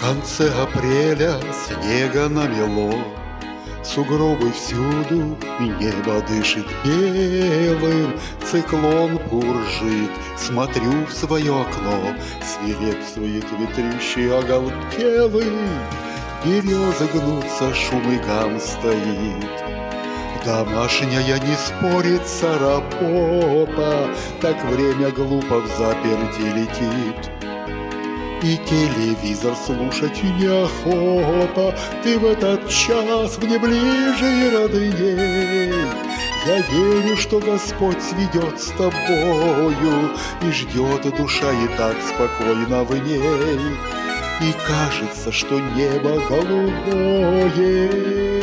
конце апреля снега намело, сугробы всюду, и небо дышит белым, циклон буржит, смотрю в свое окно, свирепствует ветрющий оголтелый, березы гнутся, шум и гам стоит. Домашняя не спорится работа, так время глупо в заперти летит. И телевизор слушать неохота, ты в этот час мне ближе и родней. Я верю, что Господь сведет с тобою, и ждет душа и так спокойно в ней. И кажется, что небо голубое.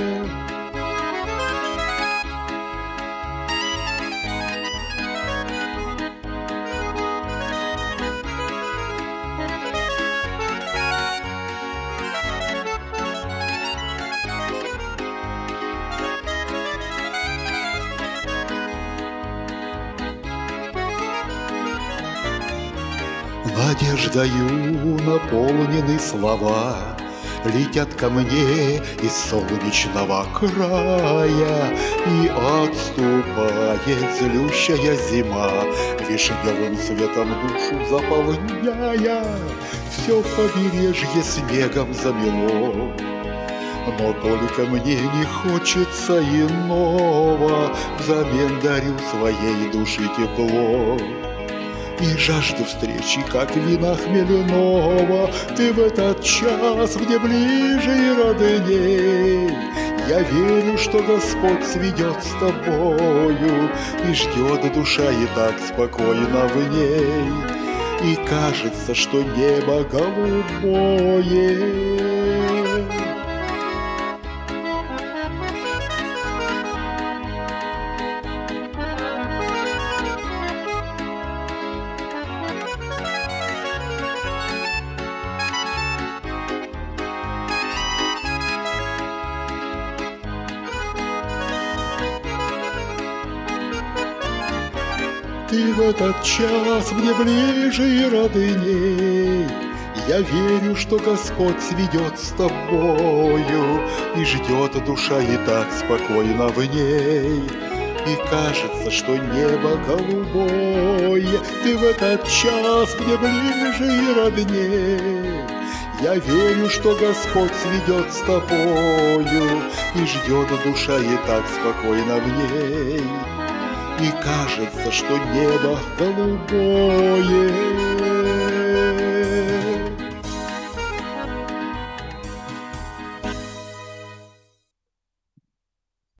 Надеждою наполнены слова, летят ко мне из солнечного края, и отступает злющая зима, вишневым светом душу заполняя. Все побережье снегом замело, но только мне не хочется иного, взамен дарю своей души тепло. И жажду встречи, как вина хмеляного, ты в этот час мне ближе и родней. Я верю, что Господь сведет с тобою, и ждет душа и так спокойно в ней. И кажется, что небо голубое. Ты в этот час мне ближе и родней. Я верю, что Господь сведет с тобою, и ждет душа и так спокойно в ней. И кажется, что небо голубое. Ты в этот час мне ближе и родней. Я верю, что Господь сведет с тобою, и ждет душа и так спокойно в ней. И кажется, что небо голубое.